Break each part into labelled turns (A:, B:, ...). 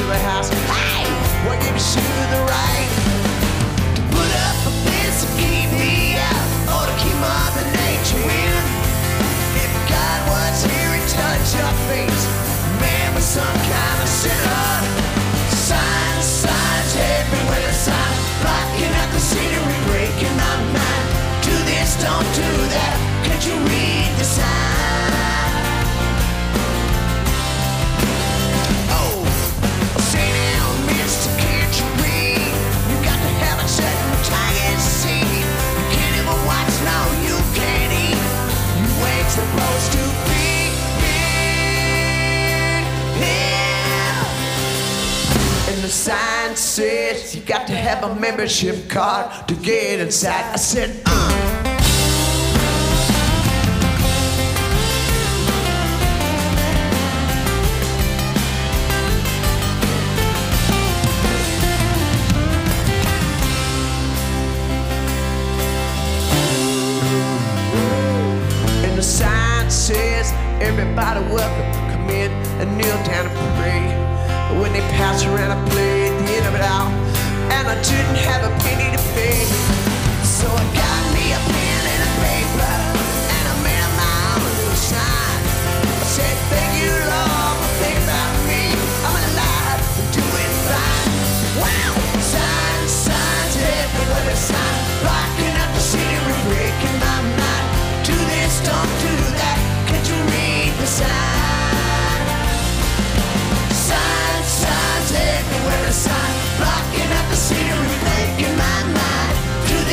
A: a house. Hey, what gives you the right to put up a fence to keep me out, or to keep Mother Nature in? If God was here and touched your face, man was some kind of sinner. Signs, signs everywhere, the sign blocking out the scenery, breaking my mind. Do this, don't do that. Can't you read the sign? Oh, say now, mister, can't you read? You got to have a certain tiger seed. You can't even watch, no, you can't eat. You ain't supposed to be here. And the sign says you got to have a membership card to get inside. I said, And the sign says everybody welcome, come in and kneel down and pray. But when they pass around, I played the end of it all, and I didn't have a penny to pay. So I got me a pen and a paper, and I made up my own little sign. I said, thank you, Lord, for thinking about me. I'm alive and doing fine. Wow! Signs, signs everywhere, the sign blocking out the scenery, breaking my mind. Do this, don't do that. Can't you read the sign? Signs, signs everywhere, a sign blocking out the scenery, making my mind. Do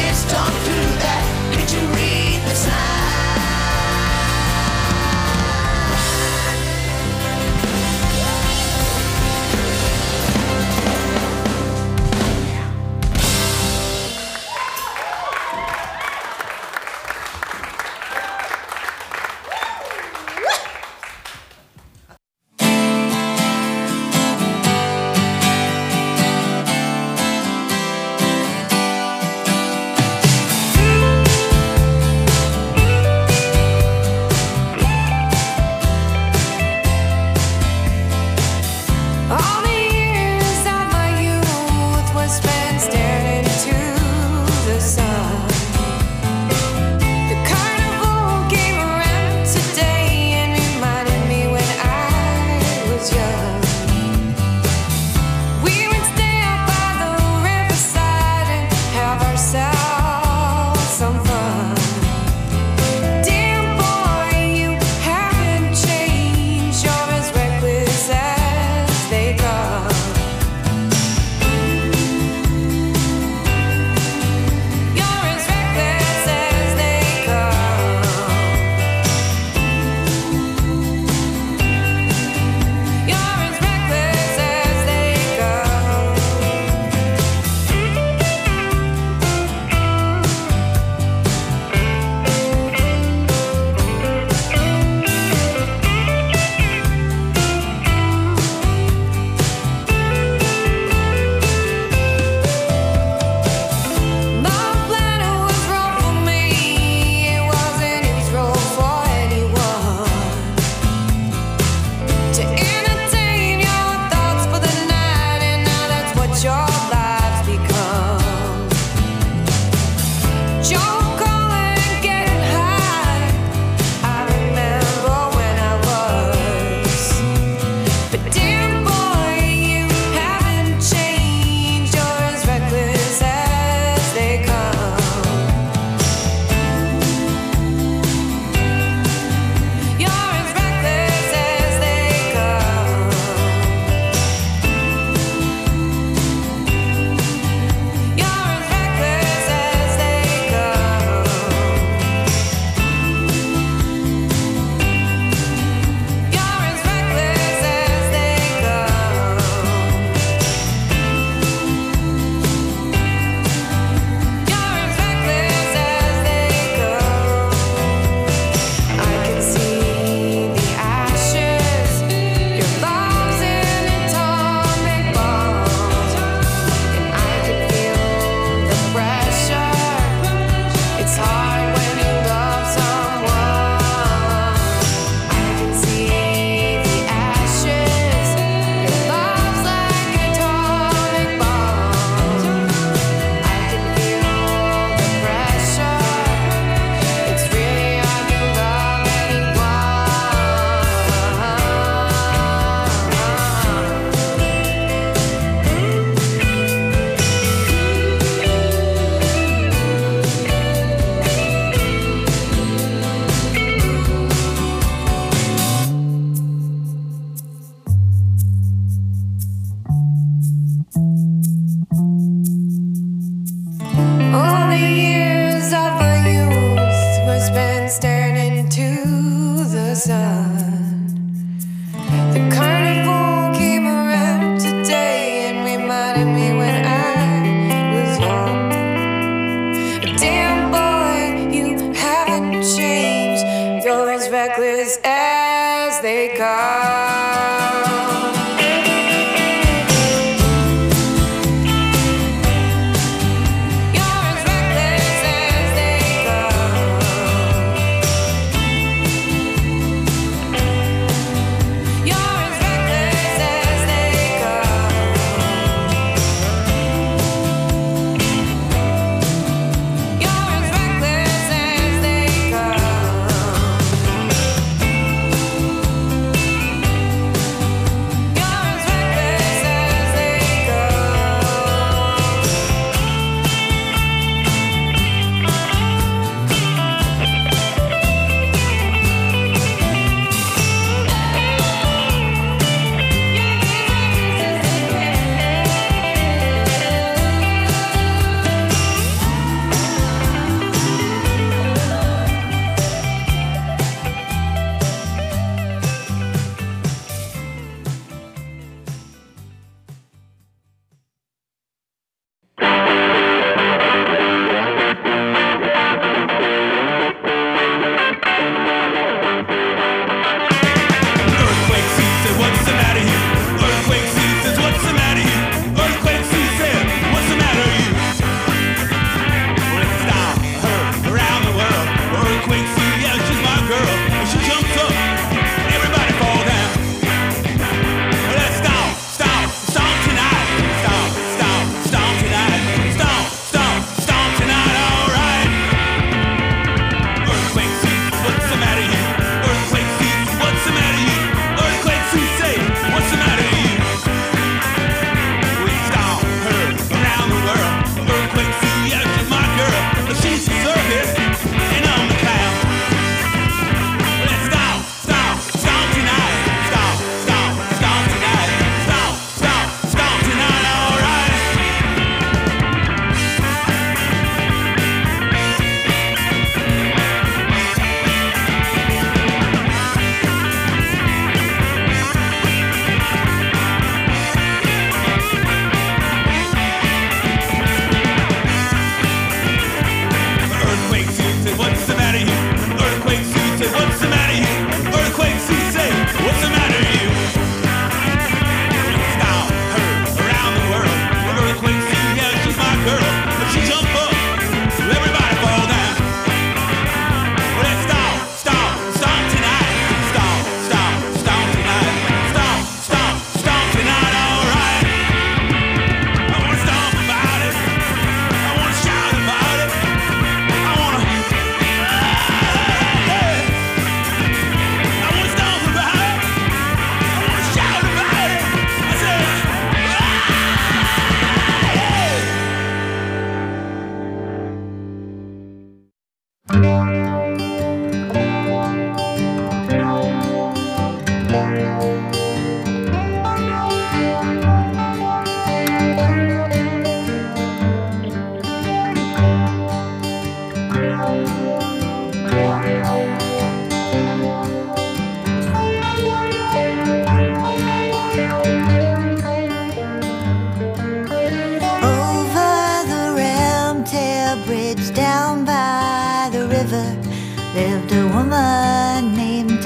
B: lived a woman named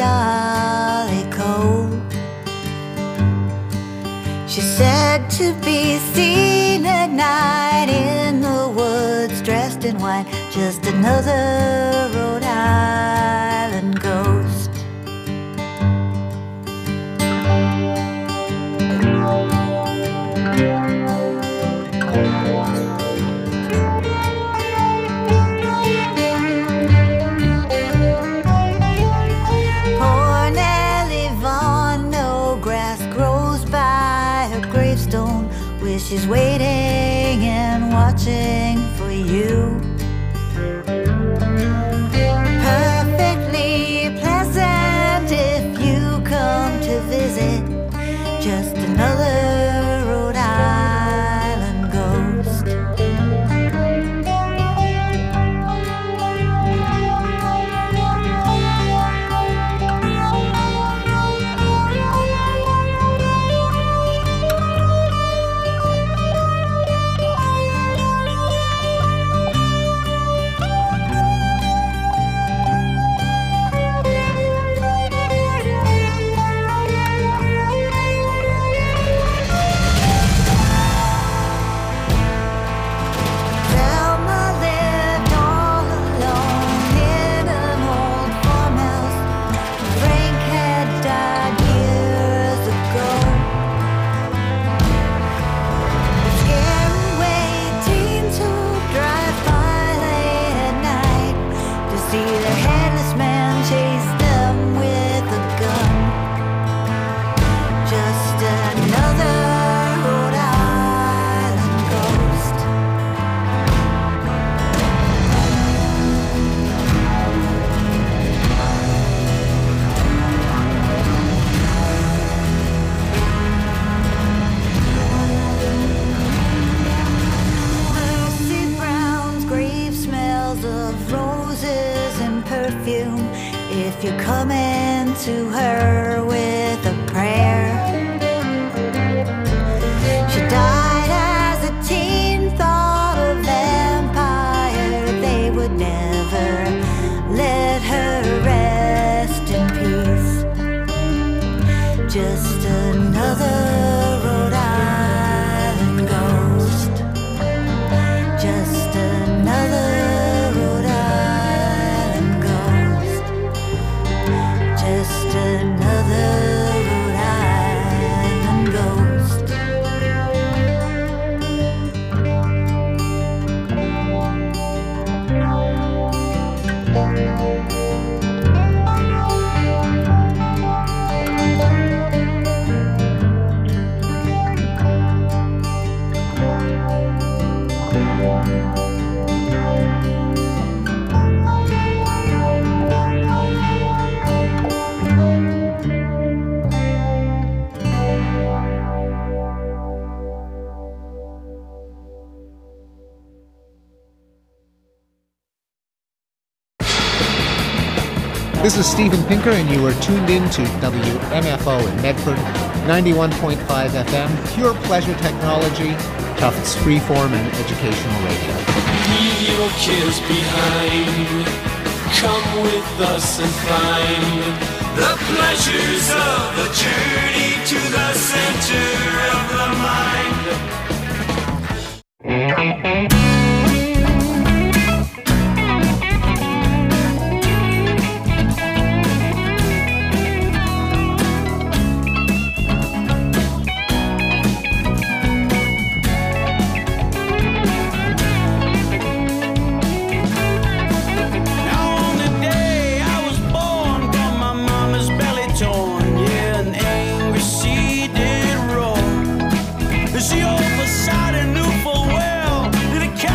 B: Dolly Cole. She's said to be seen at night in the woods, dressed in white, just another Rhode Island ghost. She's waiting and watching for you. Perfectly pleasant if you come to visit. Just another Rhode Island ghost. if you're coming to her with a prayer. She died as a teen, thought a vampire. They would never let her rest in peace. Just another Rhode Island ghost. Just another Rhode Island ghost. Just another Rhode Island ghost.
C: This is Steven Pinker, and you are tuned in to WMFO in Medford, 91.5 FM, pure pleasure technology, Tufts freeform and educational radio.
D: Leave your cares behind. Come with us and find the pleasures of the journey to the center of the mind.
E: She oversight and knew full well that it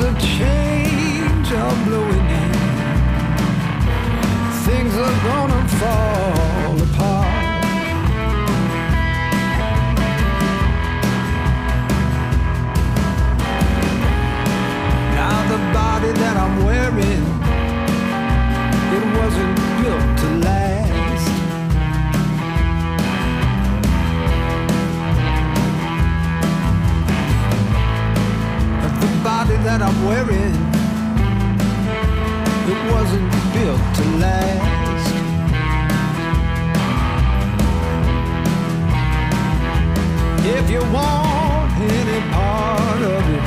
E: a change are blowing in. Things are gonna fall apart. Now the body that I'm wearing, it wasn't built to last. But the body that I'm wearing, it wasn't built to last. If you want any part of it,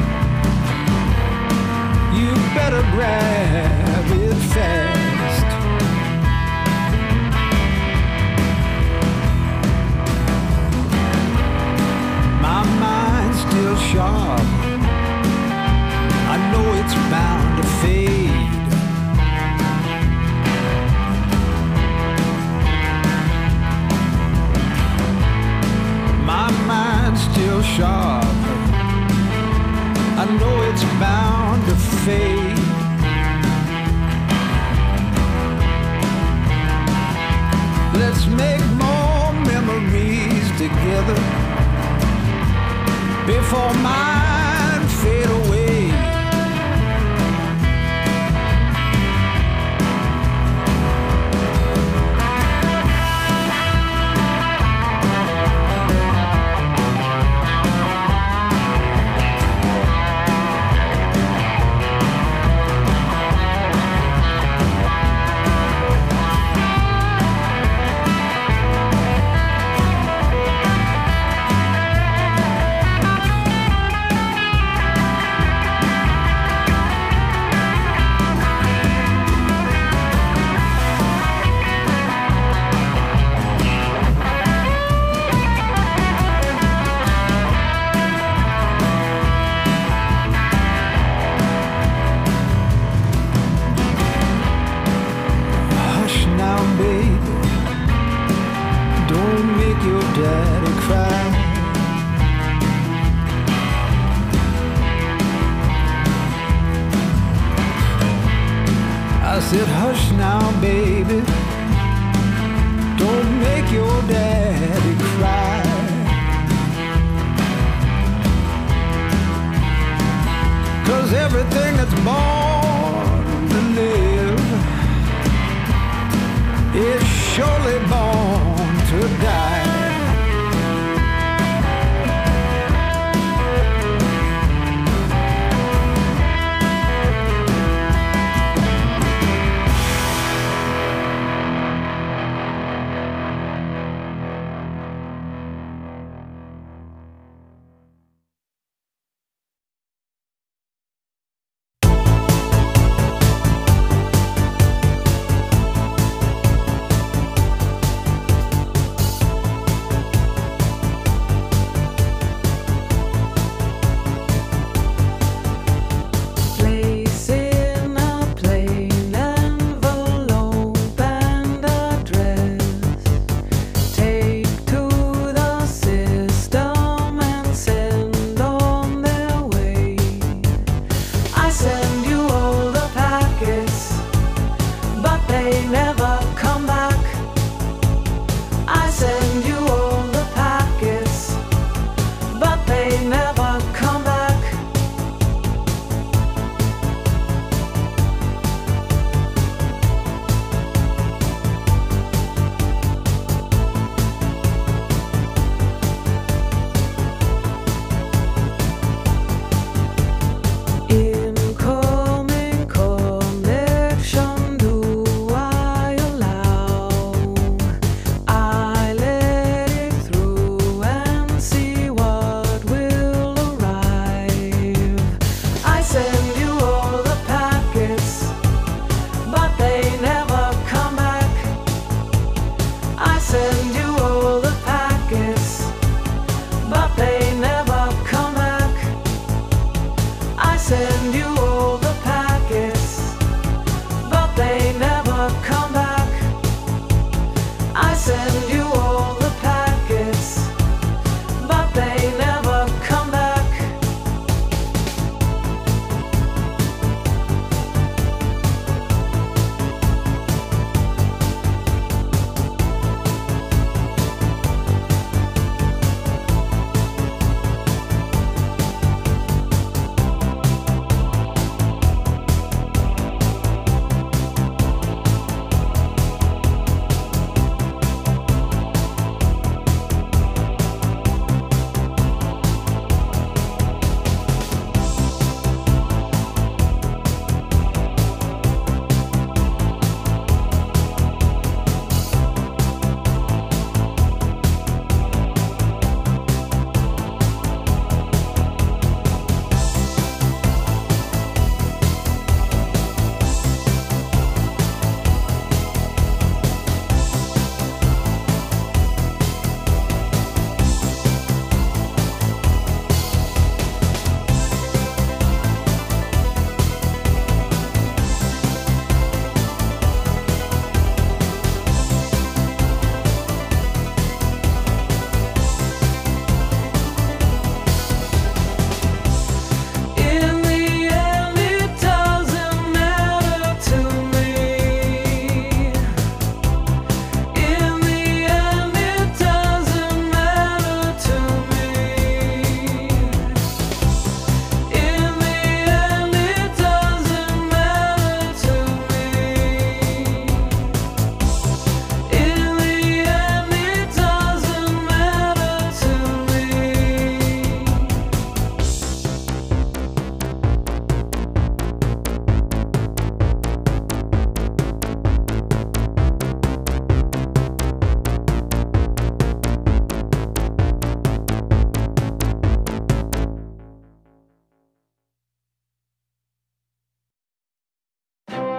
E: you better grab it fast. My mind's still sharp. I know it's bound to fade. My mind's still sharp. I know it's bound to fade. Let's make more memories together before mine fade away. I said, hush now, baby, don't make your daddy cry. Cause everything that's born to live is surely born to die.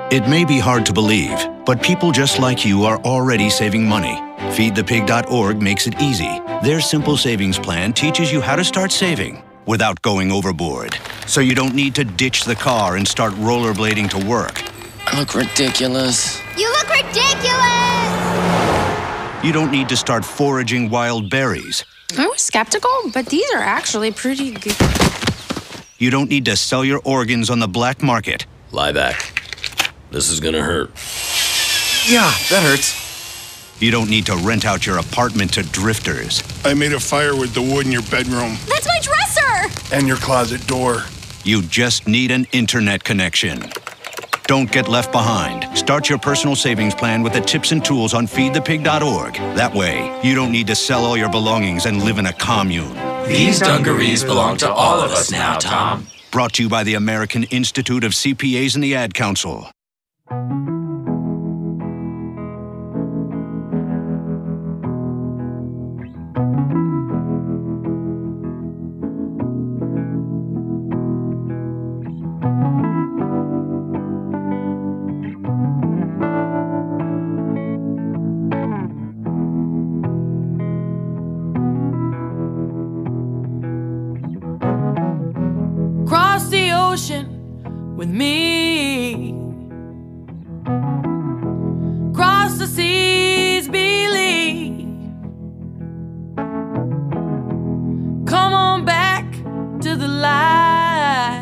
F: It may be hard to believe, but people just like you are already saving money. FeedThePig.org makes it easy. Their simple savings plan teaches you how to start saving without going overboard. So you don't need to ditch the car and start rollerblading to work.
G: I look ridiculous.
H: You look ridiculous!
F: You don't need to start foraging wild berries.
I: I was skeptical, but these are actually pretty good.
F: You don't need to sell your organs on the black market.
G: Lie back. This is gonna hurt.
J: Yeah, that hurts.
F: You don't need to rent out your apartment to drifters.
K: I made a fire with the wood in your bedroom.
H: That's my dresser!
K: And your closet door.
F: You just need an internet connection. Don't get left behind. Start your personal savings plan with the tips and tools on feedthepig.org. That way, you don't need to sell all your belongings and live in a commune.
D: These dungarees belong to all of us now, Tom.
F: Brought to you by the American Institute of CPAs and the Ad Council.
L: Cross the ocean with me. Cross the seas, believe. Come on back to the light.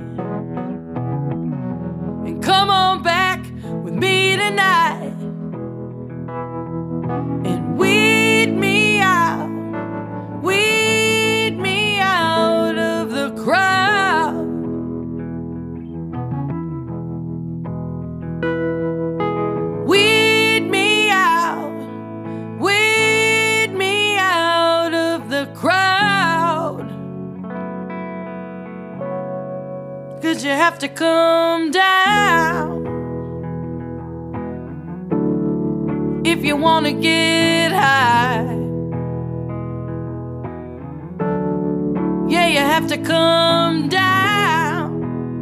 L: And come on back with me tonight. And weed me out. Weed me out of the crowd. Weed me out. Weed me out of the crowd. 'Cause you have to come down if you wanna get high. Yeah, you have to come down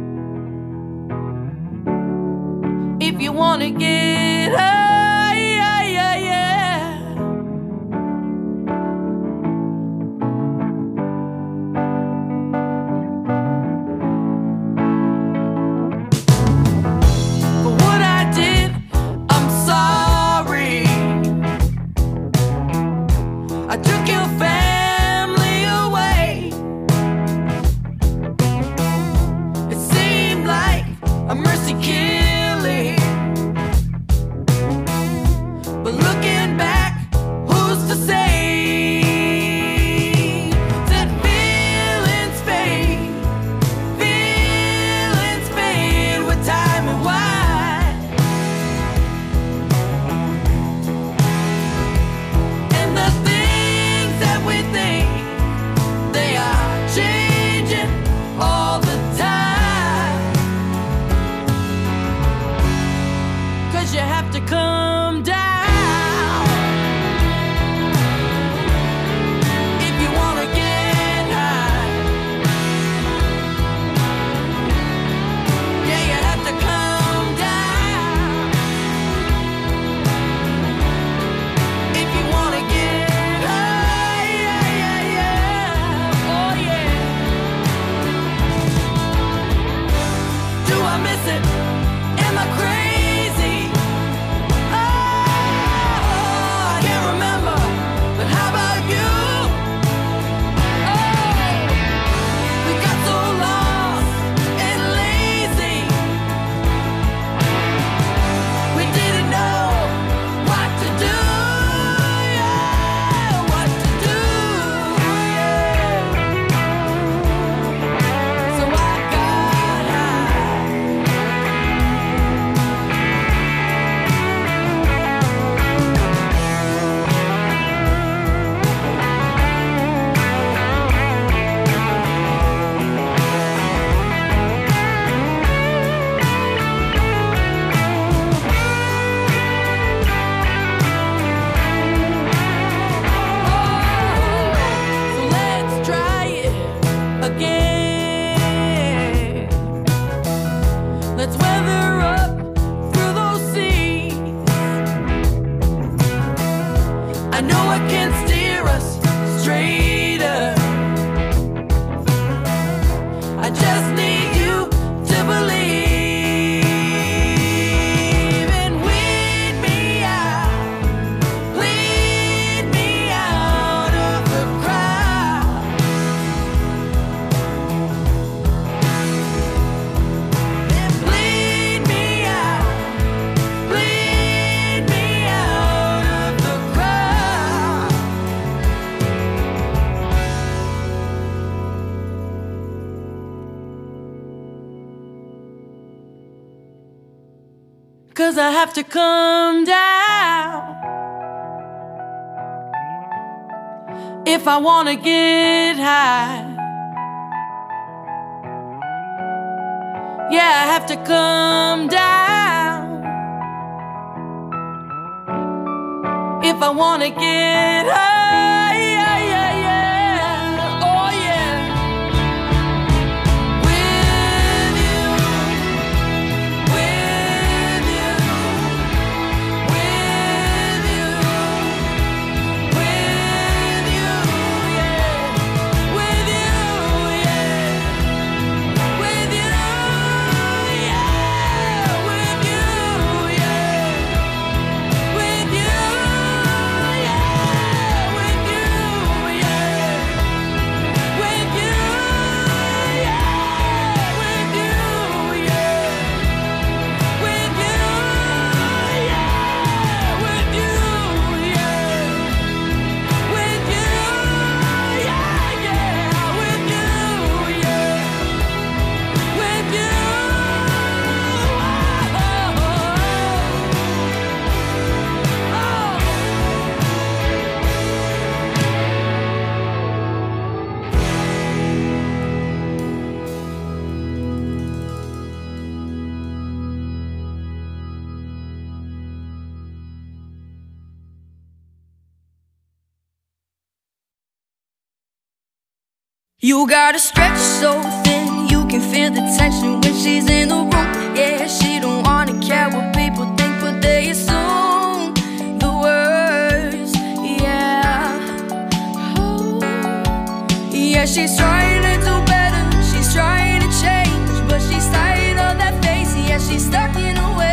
L: if you wanna get high. Yeah, yeah, yeah. For what I did, I'm sorry. I took your family away. 'cause I have to come down if I wanna get high. Yeah, I have to come down if I wanna get high. Yeah, yeah, yeah. Oh yeah. With you, with you, with you, with you, yeah. With you, yeah. With you, yeah. With you, yeah. With you, yeah. With you, yeah. With you, yeah. With you, yeah. With you, yeah. With you, yeah. With you, yeah, yeah. With you, yeah. With you,
M: You gotta stretch so thin, you can feel the tension when she's in the room. Yeah, she don't wanna care what people think, but they assume the worst. Yeah, oh. Yeah, she's trying to do better, she's trying to change, but she's tired of that face. Yeah, she's stuck in her ways.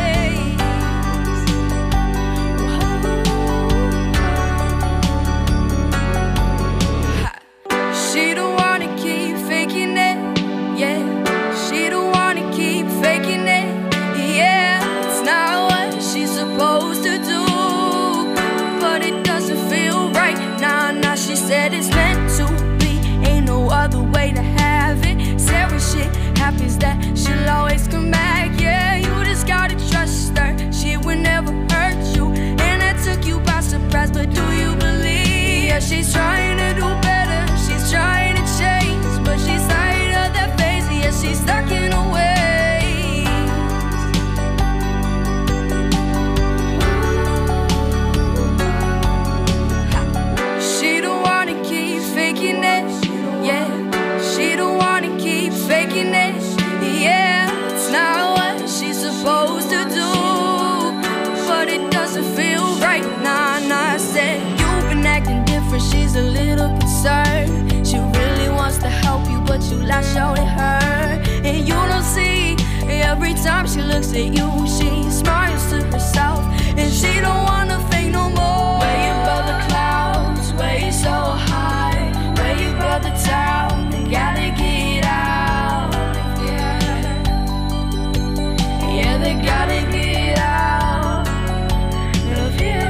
M: She don't wanna keep faking it, yeah. She don't wanna keep faking it, yeah. It's not what she's supposed to do, but it doesn't feel right. Nah, nah, she said it's meant to be, ain't no other way to have it. Said when shit happens that she'll always come back, yeah. You just gotta trust her, she would never hurt you, and that took you by surprise, but do you believe? Yeah, she's trying to do better, she's trying to change, but she's tired of that face. Yeah, she's stuck in her ways. She don't wanna keep faking it, yeah. She don't wanna keep faking it, yeah. It's not what she's supposed to do, but it doesn't feel right. Nah, nah, I said you've been acting different, she's a little concerned. She really wants to help you, but you lash out at her, and you don't see. Every time she looks at you, she smiles to herself, and she don't wanna fake no more. Where you above the clouds, where you so high, where you above the town, you gotta get out. Yeah, yeah, they gotta get out of here.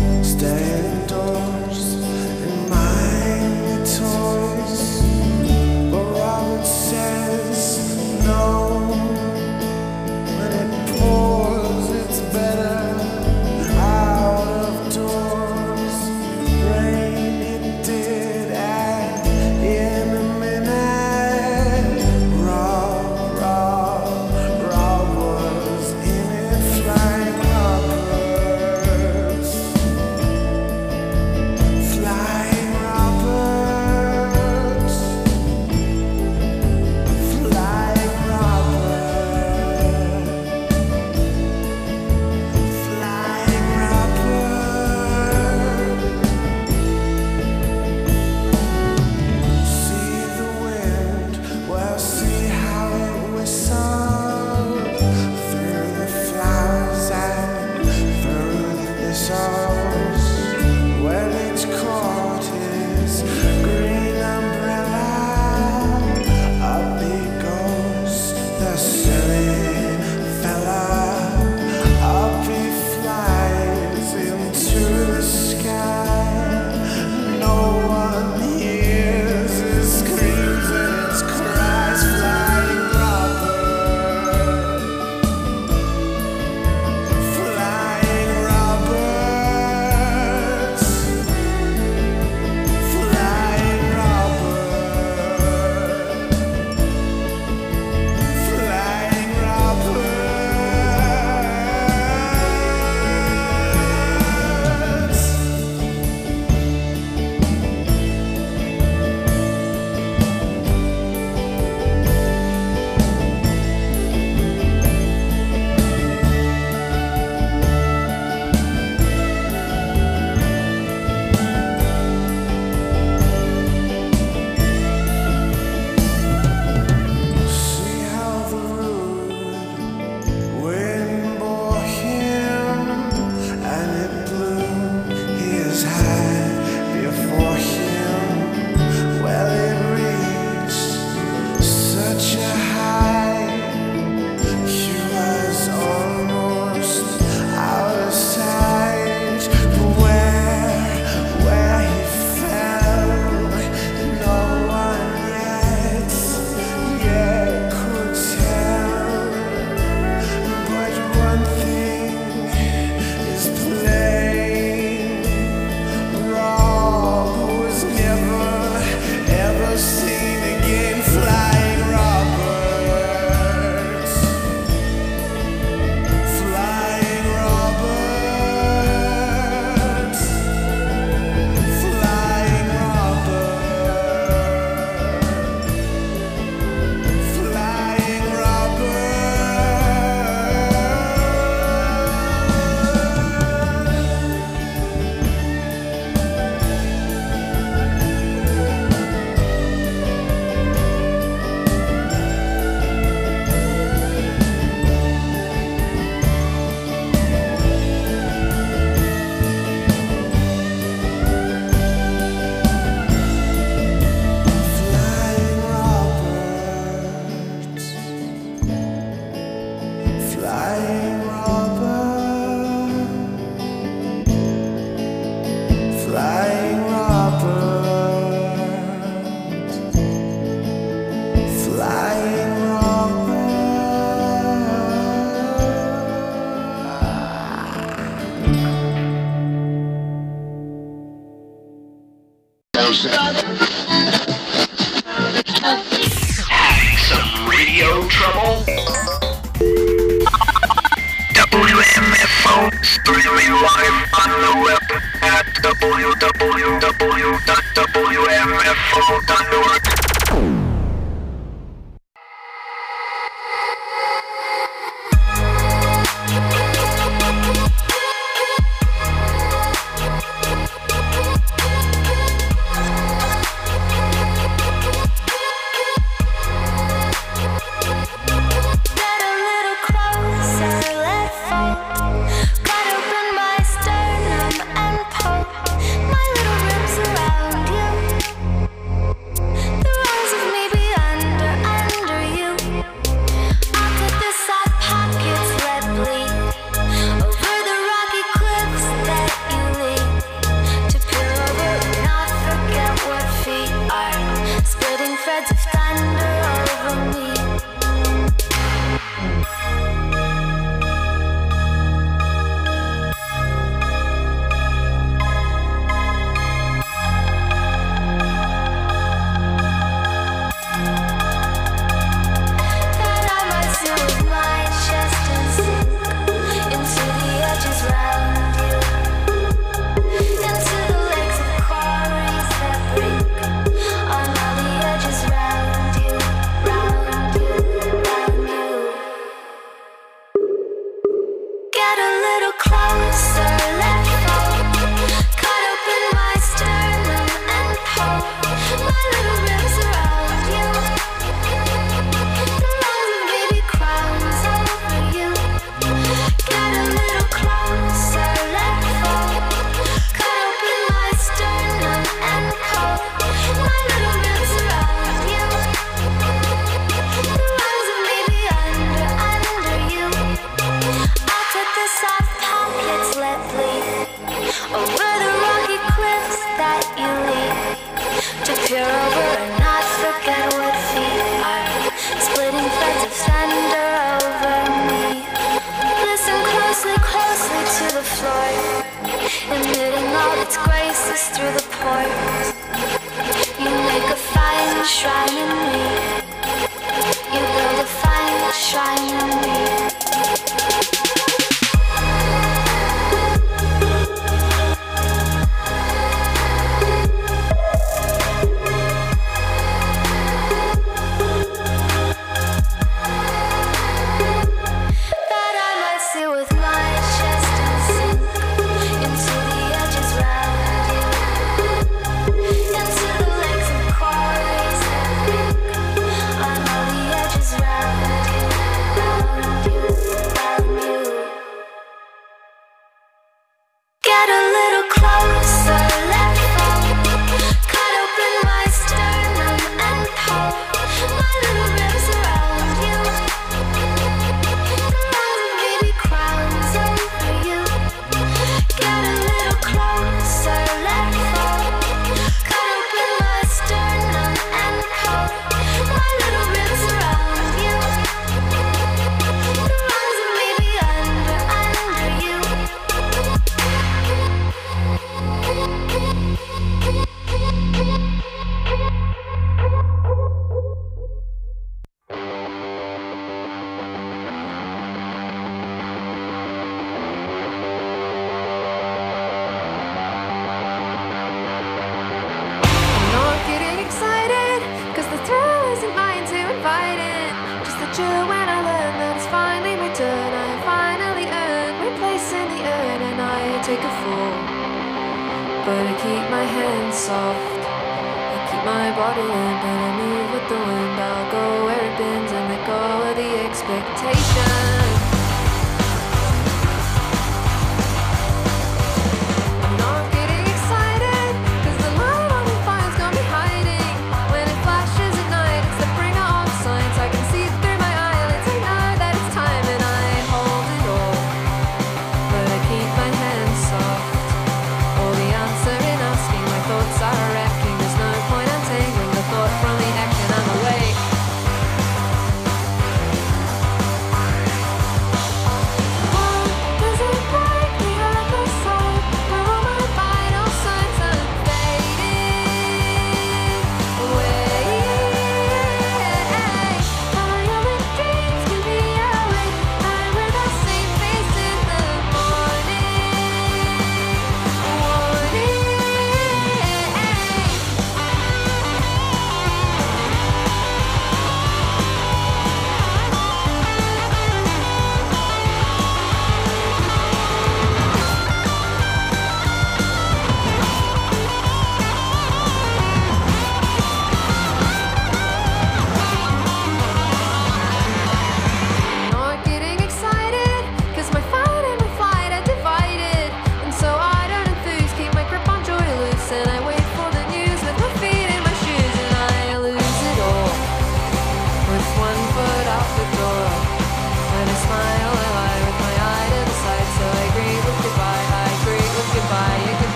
N: Stay indoors and mind your toys. Some radio trouble? WMFO streaming live on the web at www.wmfo.org.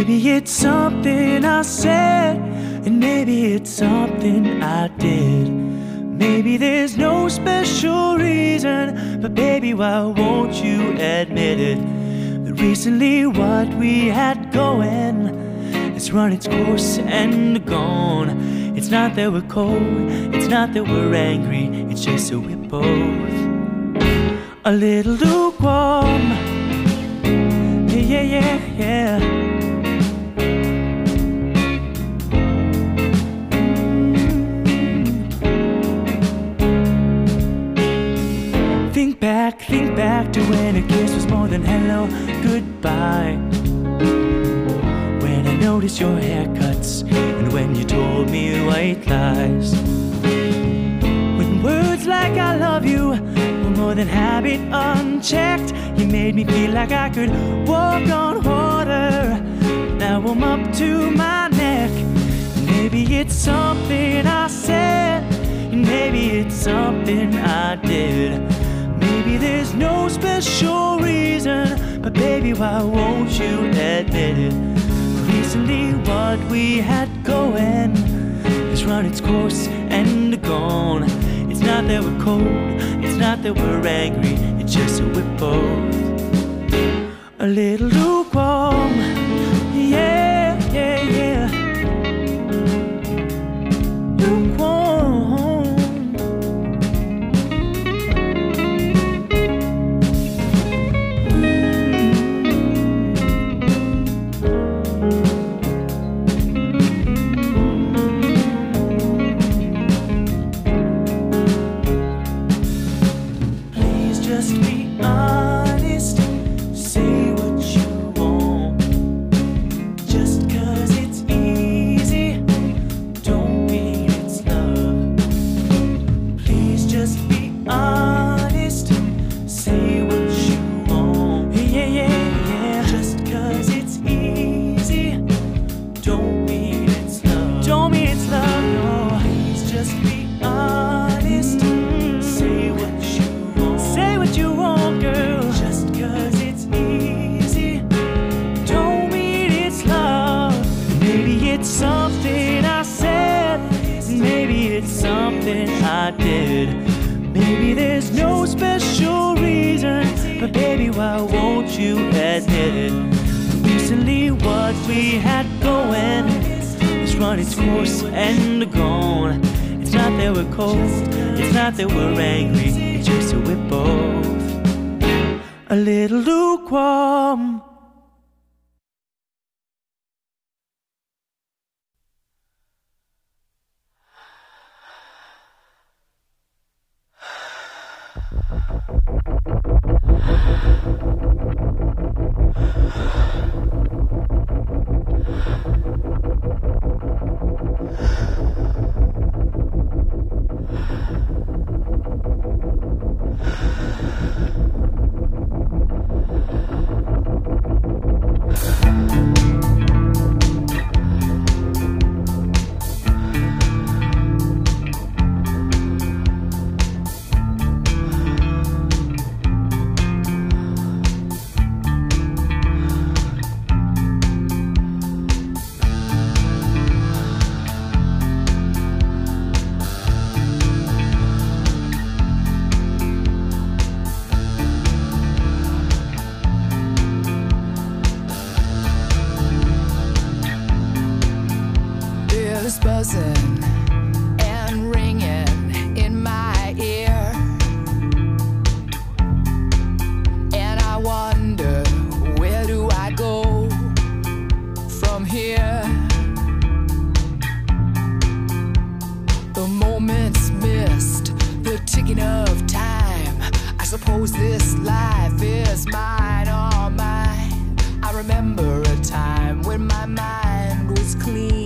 O: Maybe it's something I said, and maybe it's something I did. Maybe there's no special reason, but baby, why won't you admit it? That recently what we had going has run its course and gone. It's not that we're cold, it's not that we're angry, it's just that we're both a little lukewarm. Yeah, yeah, yeah, yeah. Think back to when a kiss was more than hello, goodbye. When I noticed your haircuts, and when you told me white lies. When words like I love you were more than habit unchecked, you made me feel like I could walk on water. Now I'm up to my neck. Maybe it's something I said, and maybe it's something I did. Maybe there's no special reason, but baby, why won't you admit it? Recently what we had going has run its course and gone. It's not that we're cold, it's not that we're angry, it's just that we're both a little lukewarm. Yeah, yeah, yeah. Lukewarm. Maybe there's no special reason, but baby, why won't you admit it? Recently what we had going has run its course and gone. It's not that we're cold, it's not that we're angry, it's just that we're both a little lukewarm. Buzzing and ringing in my ear, and I wonder, where do I go from here? The moments missed, the ticking of time. I suppose this life is mine, all mine. I remember a time when my mind was clean.